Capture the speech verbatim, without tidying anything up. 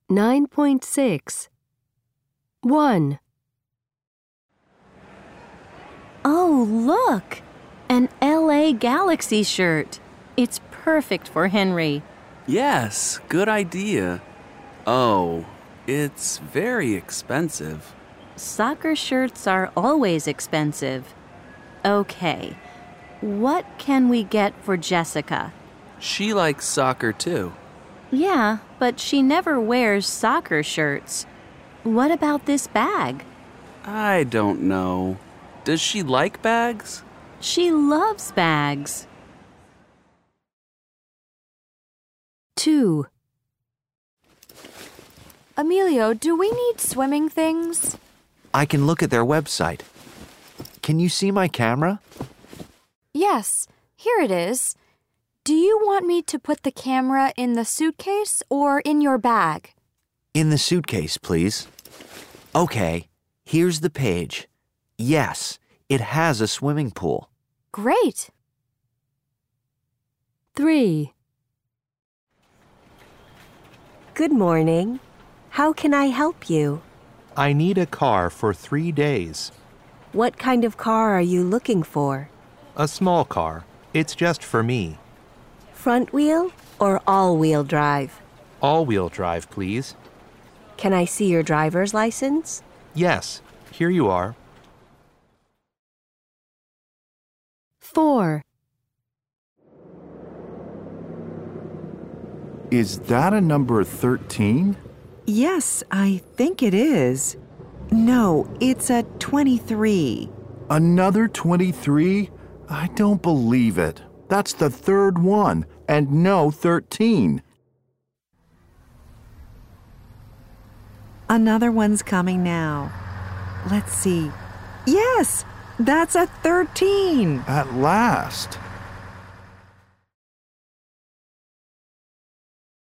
nine point six. one. Oh, look! An L A Galaxy shirt. It's perfect for Henry. Yes, good idea. Oh, it's very expensive. Soccer shirts are always expensive. Okay, what can we get for Jessica? She likes soccer too. Yeah, but she never wears soccer shirts. What about this bag? I don't know. Does she like bags? She loves bags. two. Emilio, do we need swimming things? I can look at their website. Can you see my camera? Yes, here it is. Do you want me to put the camera in the suitcase or in your bag? In the suitcase, please. Okay, here's the page. Yes, it has a swimming pool. Great. three. Good morning. How can I help you? I need a car for three days. What kind of car are you looking for? A small car. It's just for me. Front wheel or all-wheel drive? All-wheel drive, please. Can I see your driver's license? Yes, here you are. four. Is that a number thirteen? Yes, I think it is. No, it's a twenty-three. Another twenty-three? I don't believe it. That's the third one, and no thirteen. Another one's coming now. Let's see. Yes, that's a thirteen. At last.